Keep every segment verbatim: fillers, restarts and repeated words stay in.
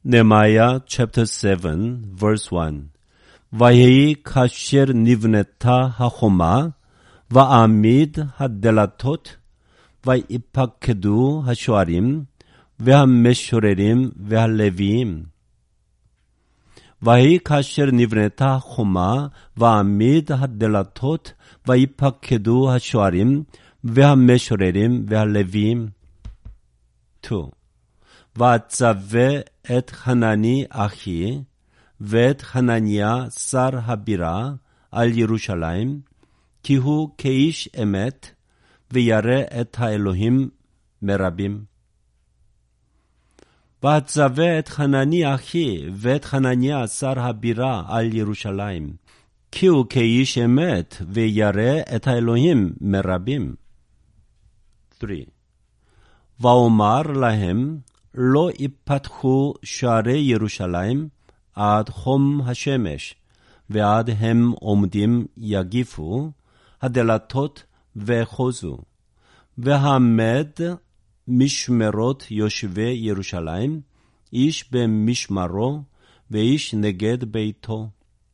Nehemiah chapter seven, verse one. ויהי כאשר נבנתה החומה, והעמיד הדלתות, ויפקדו השוערים, והמשוררים והלוויים. ויהי כאשר נבנתה החומה, והעמיד הדלתות, ויפקדו השוערים, והמשוררים והלוויים. two. ואצווה את חנני אחי, ואת חנניה שר הבירה על ירושלים, כי הוא כאיש אמת, וירא את האלוהים מרבים. ואצווה את חנני אחי, ואת חנניה שר הבירה על ירושלים, כי הוא כאיש אמת, וירא את האלוהים מרבים. three. ואומר להם, לא יפתחו שערי ירושלים עד חום השמש, ועד הם עומדים יגיפו הדלתות ואחוזו, והעמד משמרות יושבי ירושלים, איש במשמרו ואיש נגד ביתו.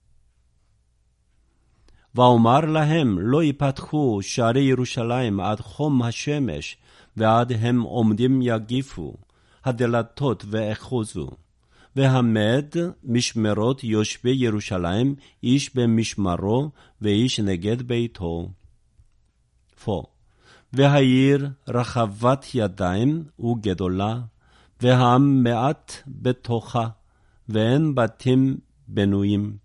ואומר להם, לא יפתחו שערי ירושלים עד חום השמש, ועד הם עומדים יגיפו הדלתות ואחוזו, והעמד משמרות יושבי ירושלים, איש במשמרו ואיש נגד ביתו. four. והעיר רחבת ידיים וגדולה, והעם מעט בתוכה, ואין בתים בנויים.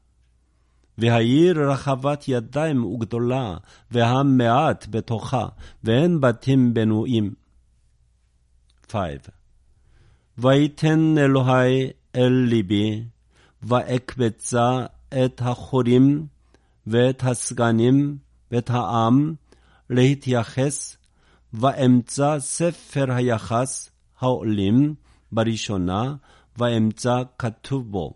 והעיר רחבת ידיים וגדולה, והעם מעט בתוכה, ואין בתים בנויים. five. ויתן אלוהי אל ליבי, ואקבצה את החורים ואת הסגנים ואת העם להתייחס, ואמצא ספר היחס העולים בראשונה, ואמצא כתוב בו.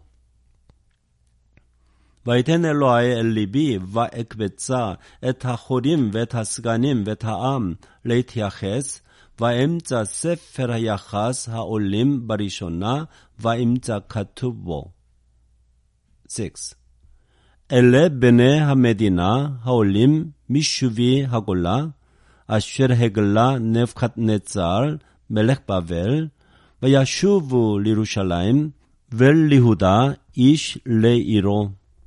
ויתן אלוהי אל ליבי, ואקבצה את החורים ואת הסגנים ואת העם להתייחס, ואמצא ספר היחס העולים בראשונה, ואמצא כתוב בו. six. אלה בני המדינה העולים משובי הגולה, אשר הגלה נבוכדנצר מלך בבל, וישובו לירושלים וליהודה איש לעירו.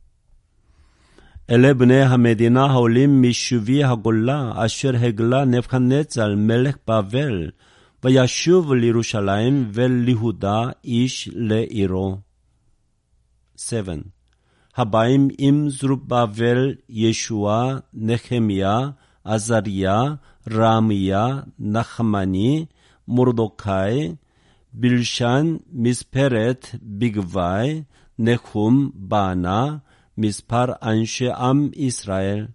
אלה בני המדינה העולים משובי הגולה, אשר הגלה נבוכדנצר מלך בבל, וישוב לירושלים וליהודה איש לעירו. seven. הבאים עם זרובבל, ישוע, נחמיה, עזריה, רעמיה, נחמני, מרדכי, בלשן, מספרת, בגבי, נחום, בענה, מספר אנשי עם ישראל.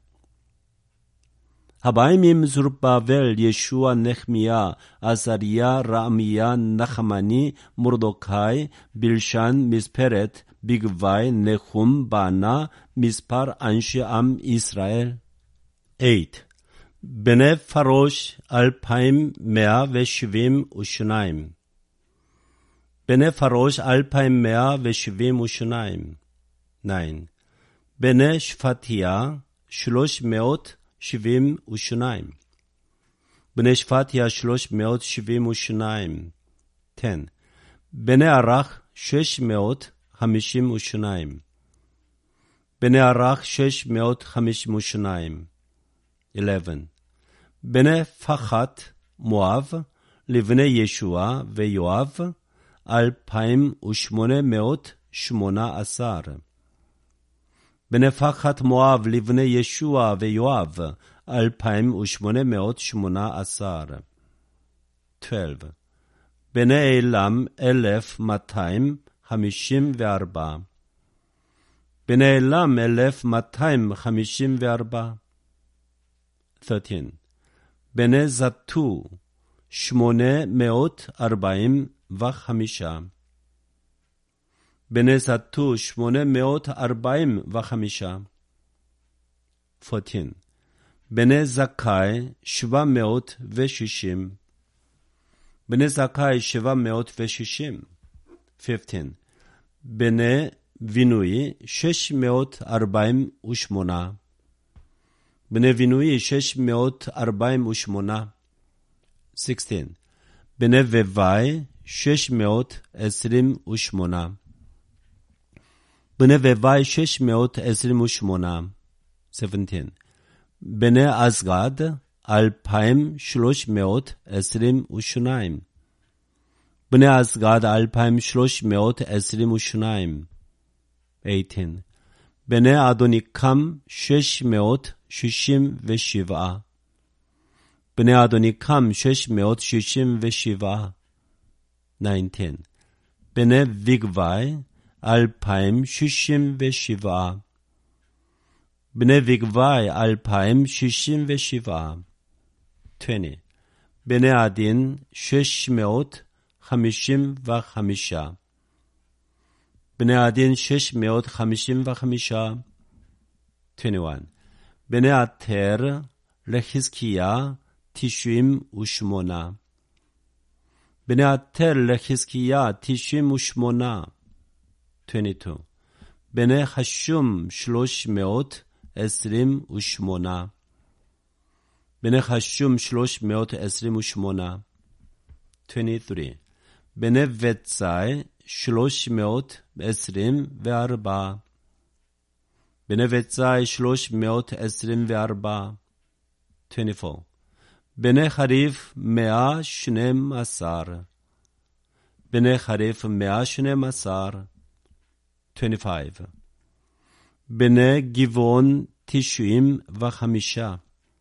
הבאים עם זרובבל, ישוע, נחמיה, עזריה, רעמיה, נחמני, מרדכי, בלשן, מספרת, בגבי, נחום, בענה, מספר אנשי עם ישראל. eight. בני פרוש אלפיים מאה ושבעים ושניים. בני פרוש אלפיים מאה ושבעים ושניים. nine. בני שפטיה שלוש מאות שבעים ושניים. בני שפטיה שלוש מאות שבעים ושניים. ten. בני ערך שש מאות חמישים ושניים. בני ערך שש מאות חמישים ושניים. eleven. בני פחת מואב לבני ישוע ויואב אלפיים ושמונה מאות שמונה עשר. בני פחת מואב לבני ישוע ויואב אלפיים ושמונה מאות שמונה עשר. twelve. בני אלם אלף מאתיים חמישים וארבע. בני אלם אלף מאתיים חמישים וארבע. thirteen. בני זתו שמונה מאות ארבעים וחמישה. בני זתו שמונה מאות ארבעים וחמישה. fourteen. בני זכאי שבע מאות ושישים. בני זכאי שבע מאות ושישים. fifteen. בני בינוי שש מאות ארבעים ושמונה. בני בינוי שש מאות ארבעים ושמונה. sixteen. בני בוואי שש מאות עשרים ושמונה. בני בוואי שש מאות עשרים ושמונה. seventeen. בני אסגד אלפיים שלוש מאות עשרים ושניים. בני אסגד אלפיים שלוש מאות עשרים ושניים. eighteen. בני אדוניקם שש מאות שישים ושבע. בני אדוניקם שש מאות שישים ושבע. nineteen. בני ויגוואי אלפיים שישים ושבע. בני ויגוואי אלפיים שישים ושבע. twenty. בני עדין שש מאות חמישים וחמישה. בני עדין שש מאות חמישים וחמישה. twenty-one. בני עטר לחזקיה תשעים ושמונה. בני עטר לחזקיה תשעים ושמונה. twenty-two. בני חשום שלוש מאות עשרים ושמונה. בני חשום שלוש מאות עשרים ושמונה. twenty-three. בני בצאי שלוש מאות עשרים וארבע. בני בצאי שלוש מאות עשרים וארבע. twenty-four. בני חריף מאה שנים עשר. בני חריף מאה שנים עשר. twenty-five. בני גבעון תשעים וחמישה.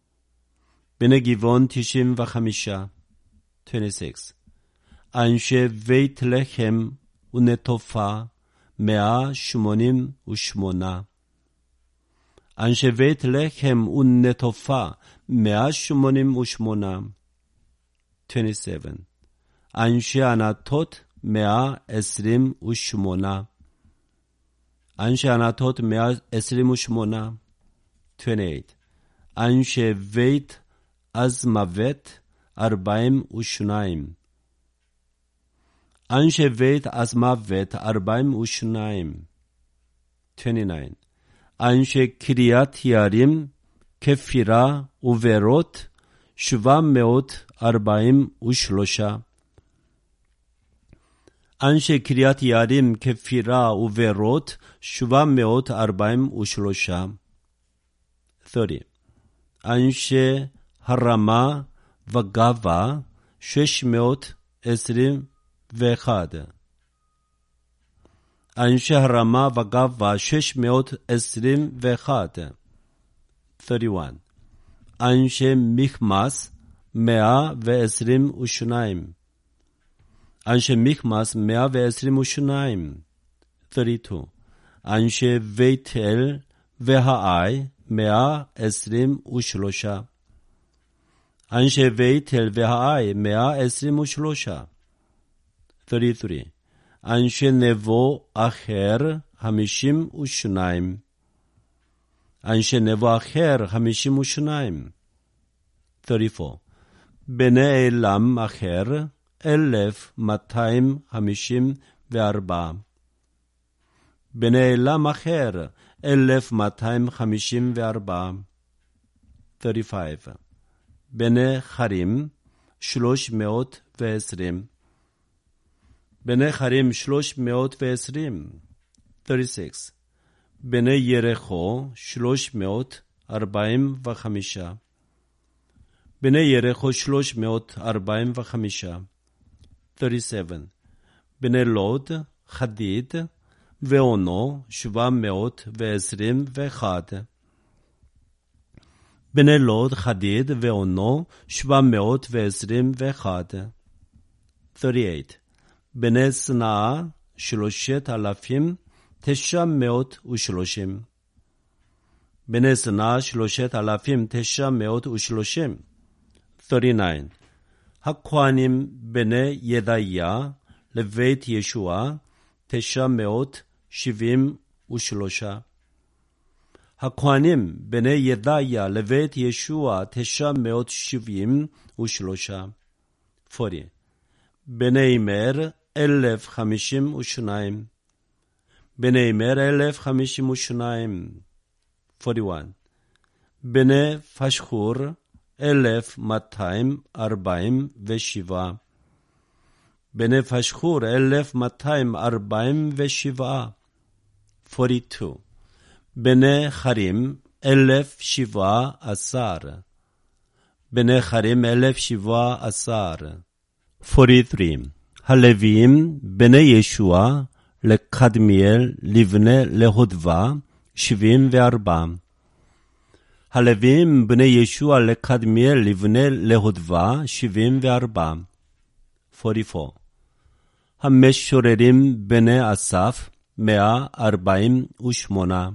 בני גבעון תשעים וחמישה. twenty-six. אנשי בית לחם ונטופה מאה שמונים ושמונה. אנשי בית לחם ונטופה מאה שמונים ושמונה. twenty-seven. אנשי ענתות מאה עשרים ושמונה. אנשי ענתות מאה עשרים ושמונה. twenty-eight. אנשי בית עזמוות ארבעים ושניים. אנשי בית עזמוות ארבעים ושניים. twenty-nine. אנשי קריית יערים כפירה וברות שבע מאות ארבעים ושלושה. אנשי קריית יערים כפירה וברות שבע מאות ארבעים ושלושה. thirty. אנשי הרמה וגבה שש מאות עשרים ואחת. אנשי הרמה וגבה שש מאות עשרים ואחת. thirty-one. אנשי מיכמס מאה ועשרים ושניים. אנשי מיכמס מאה ועשרים ושניים. thirty-two. אנשי בית אל והאי מאה עשרים ושלושה. אנשי בית אל והאי מאה עשרים ושלושה. thirty-three. אנשי נבו אחר חמישים ושניים. אנשי נבו אחר חמישים ושניים. thirty-four. בני אלם אחר אלף מאתיים חמישים וארבע. בני אלם אחר אלף מאתיים חמישים וארבע. thirty-five. בני חרים שלוש מאות ועשרים. בני חרים שלוש מאות ועשרים. thirty-six. בני ירחו שלוש מאות ארבעים וחמישה. בני ירחו שלוש מאות ארבעים וחמישה. thirty-seven. בני לוד חדיד ואונו שבע מאות ועשרים ואחת. בני לוד חדיד ואונו שבע מאות ועשרים ואחת. thirty-eight. בני סנאה שלושת אלפים תשע מאות ושלושים. בני סנאה שלושת אלפים תשע מאות ושלושים. thirty-nine. הכהנים בני ידעיה לבית ישוע תשע מאות שבעים ושלושה. הכהנים בני ידעיה לבית ישוע תשע מאות שבעים ושלושה. forty. בני מר אלף חמישים ושניים. בני אימר אלף חמישים ושניים. ארבעים ואחת. בני פשחור אלף מאתיים ארבעים ושבע. בני פשחור אלף מאתיים ארבעים ושבע. ארבעים ושתיים. בני חרים אלף שבע עשר. בני חרים אלף שבע עשר. ארבעים ושלוש. הלוויים בני ישוע לקדמיאל לבני להודווה שבעים וארבע. הלוויים בני ישוע לקדמיאל לבני להודווה שבעים וארבע. ארבעים וארבע. המשוררים בני אסף מאה ארבעים ושמונה.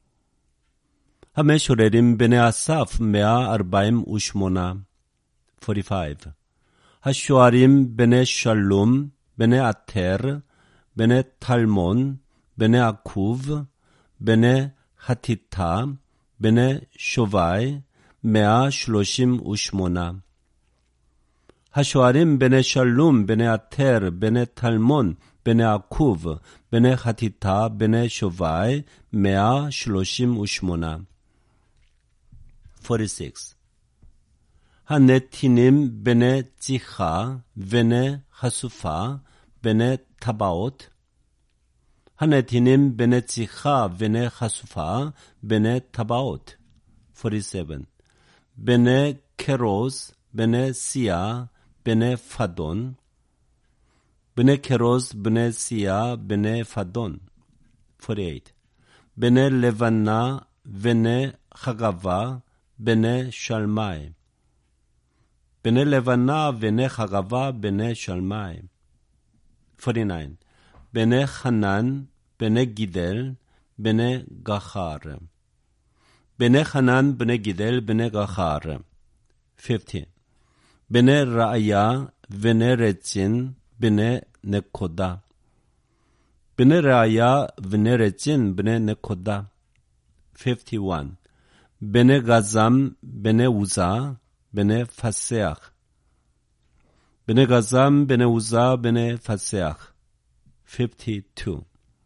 המשוררים בני אסף מאה ארבעים ושמונה. ארבעים וחמש. השוערים בני שלום, בני עטר, בני טלמון, בני עקוב, בני חטיטה, בני שובי, מאה שלושים ושמונה. השוערים בני שלום, בני עטר, בני טלמון, בני עקוב, בני חטיטה, בני שובי, מאה שלושים ושמונה. ארבעים ושש. הנתינים בני ציחה, בני חשופה, בני טבעות. הנתינים בני ציחה, בני חשופה, בני טבעות. ארבעים ושבע. בני קרוס, בני סיה, בני פדון. בני קרוס, בני סיה, בני פדון. ארבעים ושמונה. בני לבנה, בני חגבה, בני שלמי. בני לבנה, בני חגבה, בני שלמי. ארבעים ותשע. בני חנן, בני גידל, בני גחר. בני חנן, בני גידל, בני גחר. חמישים. בני ראיה, בני רצין, בני נקודה. בני ראיה, בני רצין, בני נקודה. חמישים ואחת. בני גזם, בני עוזה, בני פסח. בני גזם, בני עוזה, בני פסח. חמישים ושתיים.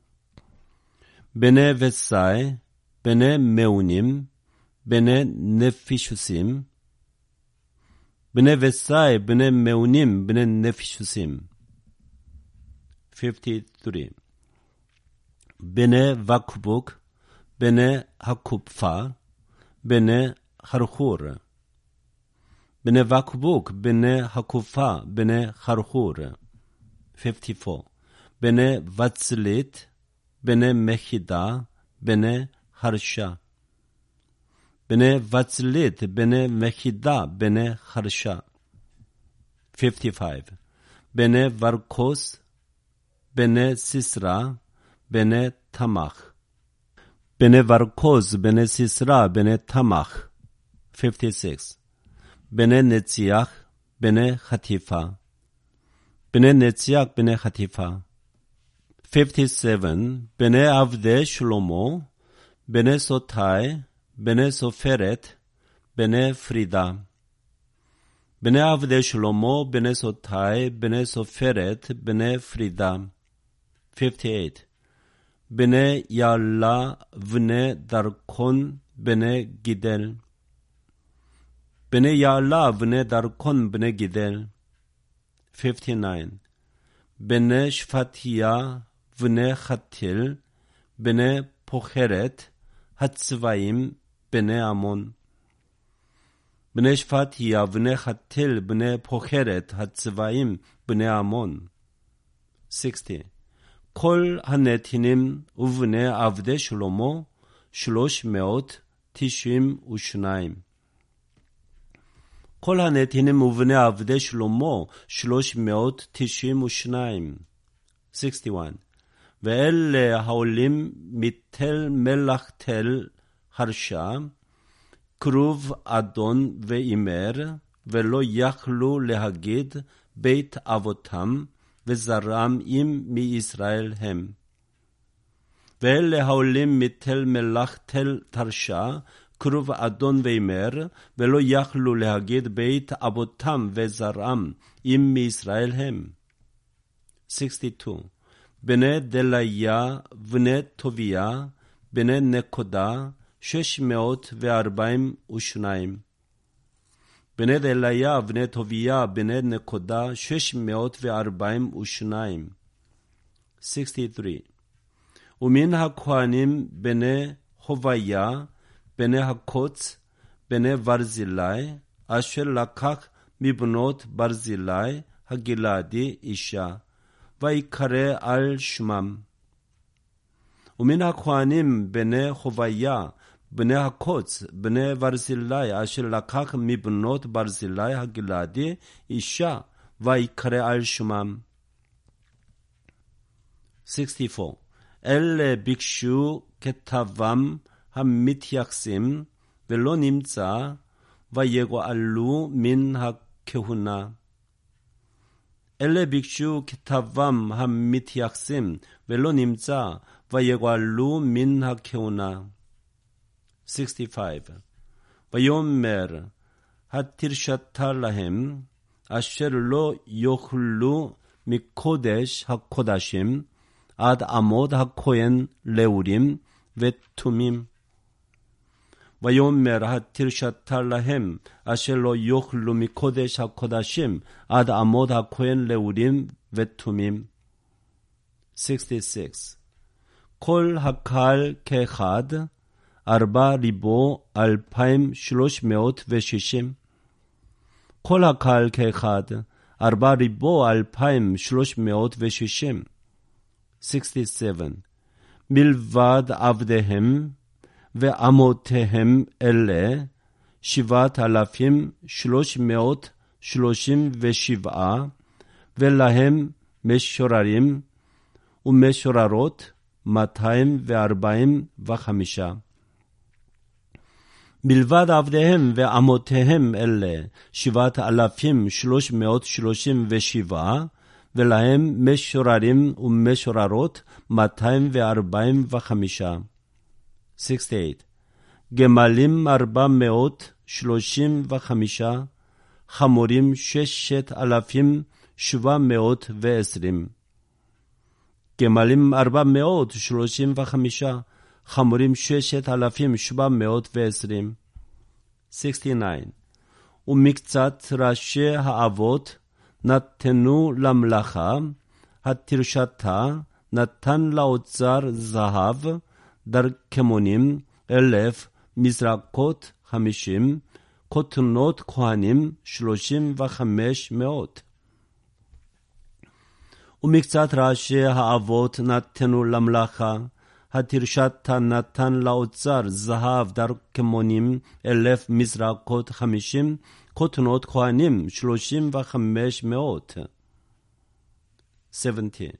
בני וסאי, בני מאונים, בני נפישוסים. בני וסאי, בני מאונים, בני נפישוסים. חמישים ושלוש. בני וקבוק, בני הקופפה, בני חרחור. בני וקבוק, בני הקופה, בני חרחור. חמישים וארבע. בני וצלית, בני מחידה, בני חרשה. בני וצלית, בני מחידה, בני חרשה. חמישים וחמש. בני ורקוס, בני סיסרא, בני תמך. בני ורקוס, בני סיסרא, בני תמך. חמישים ושש. בני נציח, בני חטיפה. בני נציח, בני חטיפה. חמישים ושבע. בני עבדי שלמה, בני סוטאי, בני סופרת, בני פרידה. בני עבדי שלמה, בני סוטאי, בני סופרת, בני פרידה. חמישים ושמונה. בני יעלה, בני דרכון, בני גידל. בני יעלה, בני דרכון, בני גידל. חמישים ותשע. בני שפטיה, בני חתיל, בני פוחרת, הצבעים, בני עמון. בני שפטיה, בני חתיל, בני פוחרת, הצבעים, בני עמון. שישים. כל הנתינים ובני עבדי שלמה, שלוש מאות תשעים ושניים. כל הנתינים ובני עבדי שלמה, שלוש מאות תשעים ושניים. שישים ואחת. ואלה העולים מתל מלח תל חרשה, כרוב אדון ואימר, ולא יכלו להגיד בית אבותם, וזרעם אם מישראל הם. ואלה העולים מתל מלח תל תרשה, כרוב אדון ואימר, ולא יכלו להגיד בית אבותם וזרעם אם מישראל הם. sixty-two. בני דליה ובני טוביה, בני נקודה, שש מאות וארבעים ושניים. בני דליה ובני טוביה, בני נקודה, שש מאות וארבעים ושניים. sixty-three. ומן הכהנים בני חוביה, בני הקוץ, בני ברזילי, אשר לקח מבנות ברזילי הגלעדי אישה, ויקרא על שמם. ומן הכהנים בני חוביה, בני הקוץ, בני ברזילי, אשר לקח מבנות ברזילי הגלעדי אישה, ויקרא על שמם. sixty-four. אלה ביקשו כתבם המתייחסים, ולא נמצא, ויגאלו מן הכהונה. אלה ביקשו כתבם המתייחסים, ולא נמצא, ויגאלו מן הכהונה. sixty-five. ויאמר, התרשתה להם, אשר לא יאכלו מקודש הקודשים, עד עמוד הכהן לאורים ותומים. ויאמר, התרשתה להם, אשר לא יאכלו מקודש הקודשים, עד עמוד הכהן לאורים ותומים. sixty-six. כל הקהל כאחד, ארבע ריבו אלפיים שלוש מאות ושישים. כל הקהל כאחד, ארבע ריבו אלפיים שלוש מאות ושישים. sixty-seven. מלבד עבדיהם ואמותיהם אלה, שבעת אלפים שלוש מאות שלושים ושבעה, ולהם משוררים ומשוררות מאתיים וארבעים וחמישה. מלבד עבדיהם ואמותיהם אלה, שבעת אלפים שלוש מאות שלושים ושבעה, ולהם משוררים ומשוררות מאתיים וארבעים וחמישה. sixty-eight. גמלים ארבע מאות שלושים וחמישה, חמורים ששת אלפים שבע מאות ועשרים. גמלים ארבע מאות שלושים וחמישה, חמורים ששת אלפים שבע מאות ועשרים. sixty-nine. ומקצת ראשי האבות נתנו למלאכה, התרשתה נתן לאוצר זהב, דרכמונים אלף, מזרקות חמישים, כותנות כהנים שלושים וחמש מאות. ומקצת ראשי האבות נתנו למלאכה, התרשתה נתן לאוצר זהב, דרכמונים אלף, מזרקות חמישים, כותנות כהנים שלושים וחמש מאות. seventy.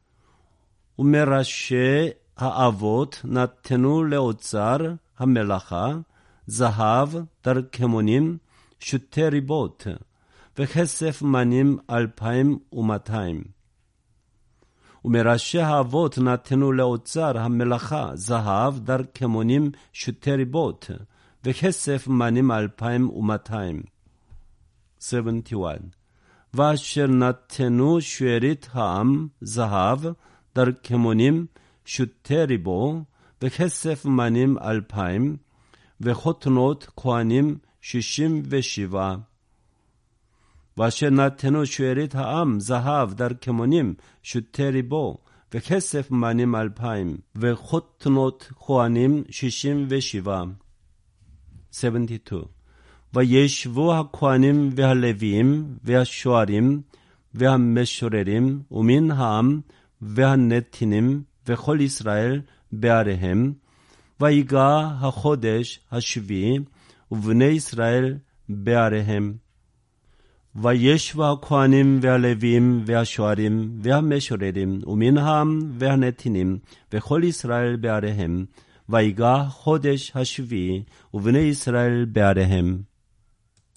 ומראשי האבות נתנו לאוצר המלאכה, זהב, דרכמונים, שוטי ריבות, וכסף מנים אלפיים ומאתיים. ומראשי האבות נתנו לאוצר המלאכה, זהב, דרכמונים, שוטי ריבות, וכסף מנים אלפיים ומאתיים. seventy-one. ואשר נתנו שארית העם, זהב, דרכמונים, שוטי ריבו, וכסף מנים אלפיים, וכותנות כהנים שישים ושבע. ואשר נתנו שארית העם, זהב, דרכמונים, שוטי ריבו, וכסף מנים אלפיים, וכותנות כהנים שישים ושבע. seventy-two. וישבו הכהנים והלוויים והשוערים והמשוררים ומן העם והנתינים וכל ישראל בעריהם, ויגע החודש השביעי ובני ישראל בעריהם. וישבו הכהנים והלוויים והשוערים והמשוררים ומן העם והנתינים וכל ישראל בעריהם, ויגע חודש השביעי ובני ישראל בעריהם.